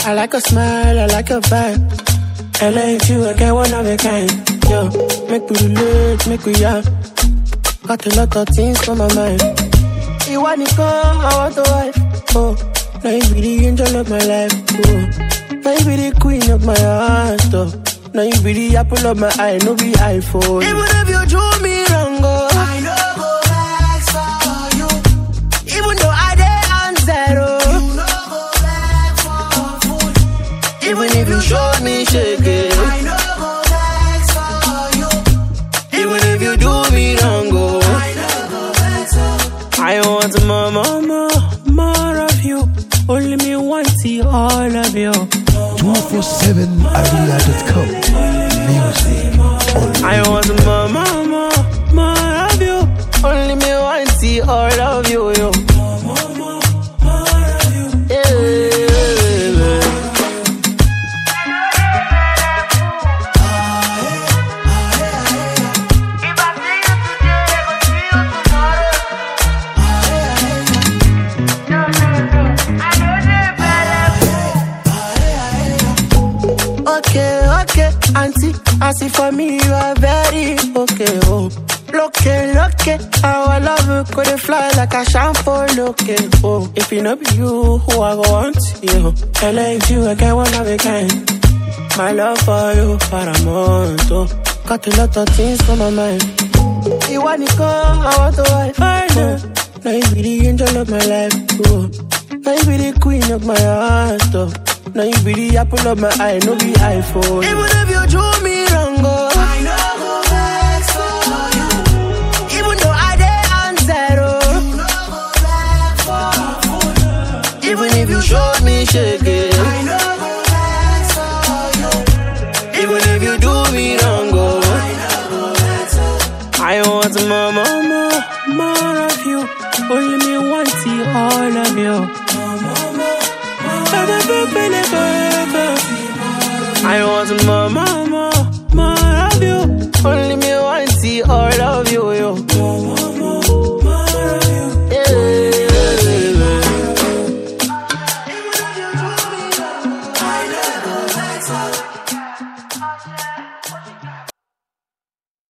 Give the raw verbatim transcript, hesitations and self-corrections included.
I like a smile, I like a vibe. I like you, I get one of a kind. Yo, make we relate, make we up. Got a lot of things on my mind. You want to come, I want to wife. Oh, now you be the angel of my life. Oh, now you be the queen of my heart. Oh, now you be the apple of my eye, no be iPhone. Even if you do me wrong, oh, I know go back for you. Even though I did on zero, you know go back for food. Even if you show me shake it, I know go back for you. Even if you do me wrong, oh, I know go back for. I want more, more, more, more of you. Only me want see all of you. two forty-seven area dot com. Music. I want more, more, more, more of you. Only me want see all of you, yo. More, more, more, more of you. Yeah. Okay, okay, auntie, I see for me you are very okay, oh. Look, look, our love could fly like a shampoo, look, oh. If you know be you, who I go want you. I like you, I get one of a kind. My love for you, paramount, oh. Got a lot of things on my mind. You want to come, I want to wife, I know. Now you be the angel of my life, oh. Now you be the queen of my heart, oh. Now you be the apple of my eye, no be iPhone. Even if you do me wrong, oh, I know go back for you. Even though I did on zero, you know go back for food. Even if you showed me shake it, I know go back for you. Even if you do me wrong, oh, I know go back for. I want more, more, more, more of you. Only me want see all of you. I want more, more.